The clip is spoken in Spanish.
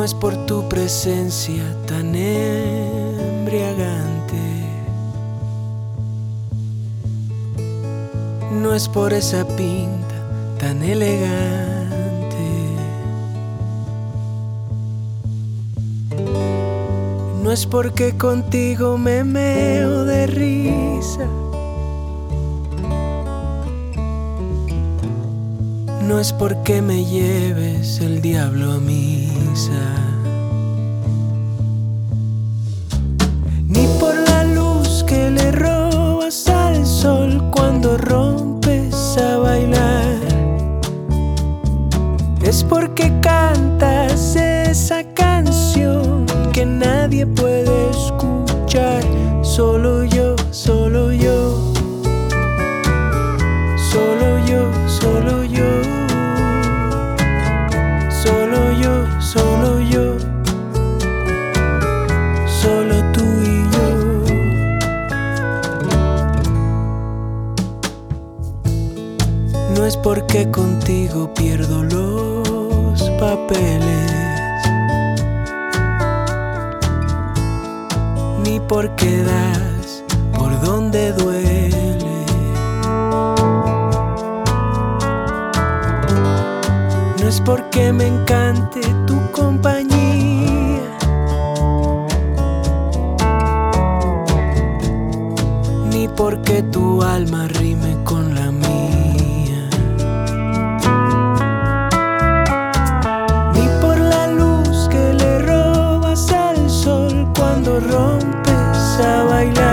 No es por tu presencia tan embriagante, no es por esa pinta tan elegante, no es porque contigo me meo de risa, no es porque me lleves el diablo a misa, ni por la luz que le robas al sol cuando rompes a bailar. Es porque cantas esa canción que nadie puede escuchar, solo yo, solo yo, solo yo, solo yo, solo yo, solo yo, solo tú y yo. No es porque contigo pierdo los papeles, ni porque das por donde duele. No es porque me encante tu compañía, ni porque tu alma rime con la mía, ni por la luz que le robas al sol cuando rompes a bailar.